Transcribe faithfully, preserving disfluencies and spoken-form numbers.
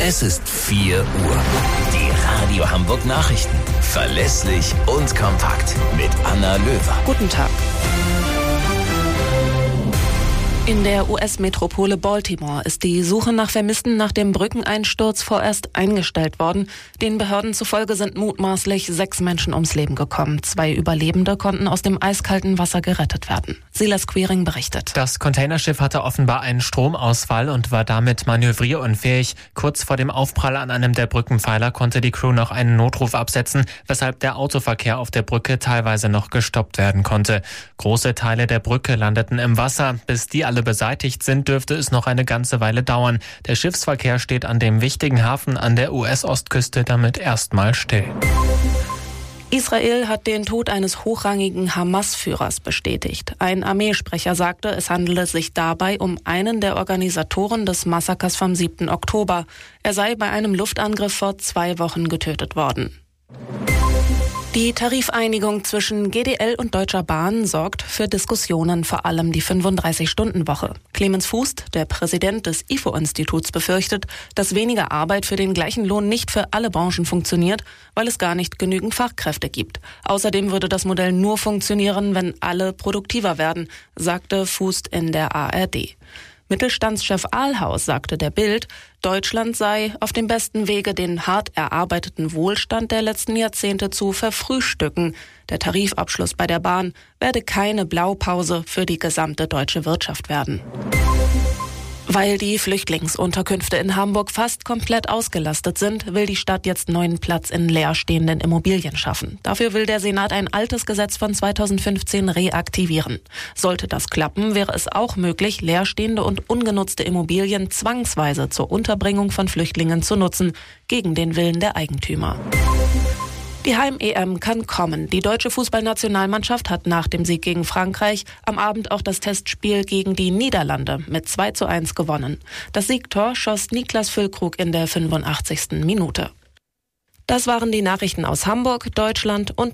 Es ist vier Uhr. Die Radio Hamburg Nachrichten. Verlässlich und kompakt mit Anna Löwer. Guten Tag. In der U S-Metropole Baltimore ist die Suche nach Vermissten nach dem Brückeneinsturz vorerst eingestellt worden. Den Behörden zufolge sind mutmaßlich sechs Menschen ums Leben gekommen. Zwei Überlebende konnten aus dem eiskalten Wasser gerettet werden. Silas Quiring berichtet. Das Containerschiff hatte offenbar einen Stromausfall und war damit manövrierunfähig. Kurz vor dem Aufprall an einem der Brückenpfeiler konnte die Crew noch einen Notruf absetzen, weshalb der Autoverkehr auf der Brücke teilweise noch gestoppt werden konnte. Große Teile der Brücke landeten im Wasser. Bis die alle beseitigt sind, dürfte es noch eine ganze Weile dauern. Der Schiffsverkehr steht an dem wichtigen Hafen an der U S-Ostküste damit erstmal still. Israel hat den Tod eines hochrangigen Hamas-Führers bestätigt. Ein Armeesprecher sagte, es handele sich dabei um einen der Organisatoren des Massakers vom siebten Oktober. Er sei bei einem Luftangriff vor zwei Wochen getötet worden. Die Tarifeinigung zwischen G D L und Deutscher Bahn sorgt für Diskussionen, vor allem die fünfunddreißig-Stunden-Woche. Clemens Fuß, der Präsident des I F O-Instituts, befürchtet, dass weniger Arbeit für den gleichen Lohn nicht für alle Branchen funktioniert, weil es gar nicht genügend Fachkräfte gibt. Außerdem würde das Modell nur funktionieren, wenn alle produktiver werden, sagte Fuß in der A R D. Mittelstandschef Ahlhaus sagte der Bild, Deutschland sei auf dem besten Wege, den hart erarbeiteten Wohlstand der letzten Jahrzehnte zu verfrühstücken. Der Tarifabschluss bei der Bahn werde keine Blaupause für die gesamte deutsche Wirtschaft werden. Weil die Flüchtlingsunterkünfte in Hamburg fast komplett ausgelastet sind, will die Stadt jetzt neuen Platz in leerstehenden Immobilien schaffen. Dafür will der Senat ein altes Gesetz von zweitausendfünfzehn reaktivieren. Sollte das klappen, wäre es auch möglich, leerstehende und ungenutzte Immobilien zwangsweise zur Unterbringung von Flüchtlingen zu nutzen, gegen den Willen der Eigentümer. Die Heim-E M kann kommen. Die deutsche Fußballnationalmannschaft hat nach dem Sieg gegen Frankreich am Abend auch das Testspiel gegen die Niederlande mit zwei zu eins gewonnen. Das Siegtor schoss Niklas Füllkrug in der fünfundachtzigsten Minute. Das waren die Nachrichten aus Hamburg, Deutschland und